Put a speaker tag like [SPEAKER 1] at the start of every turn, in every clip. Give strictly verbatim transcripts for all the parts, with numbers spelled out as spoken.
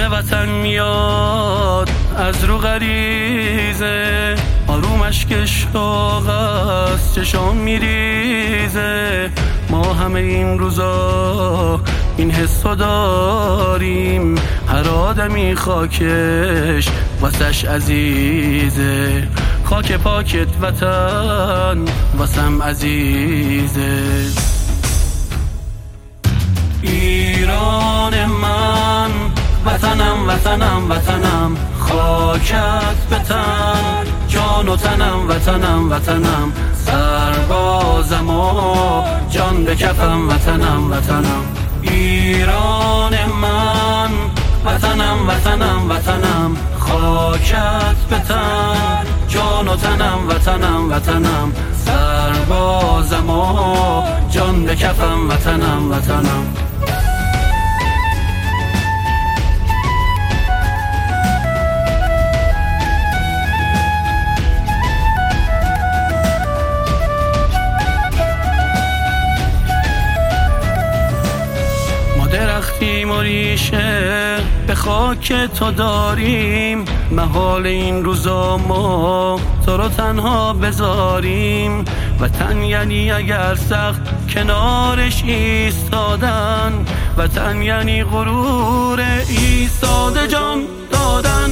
[SPEAKER 1] وطن میاد از رو غریزه، آروم اشک شوق از چشام میریزه. ما همه این روزا این حسو داریم، هر آدمی خاکش واسش عزیزه. خاک پاکت وطن واسم عزیزه. ایران من وطنم وطنم وطنم، خاکت به تن جان و تنم وطنم وطنم، سربازم و جان به کفم وطنم وطنم. ایران من وطنم وطنم وطنم، خاکت به تن جان و تنم وطنم وطنم، سربازم و جان به کفم وطنم وطنم. درختیم و ریشه به خاک تو داریم، محال این روزا ما تو رو تنها بذاریم. وطن یعنی اگر سخت کنارش ایستادن، وطن یعنی غرور ایستاده جان دادن.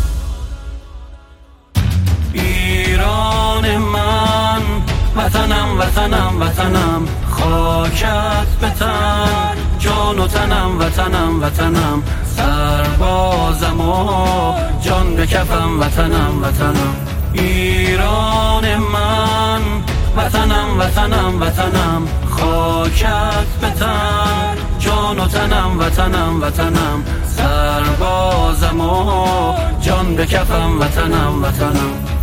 [SPEAKER 1] ایران من وطنم وطنم وطنم، خاکت به تن جان و تنم وطنم وطنم، سربازم و جان به کفم وطنم وطنم. ایران من وطنم وطنم وطنم، خاکت به تن جان و تنم وطنم وطنم، سربازم و جان به کفم وطنم وطنم.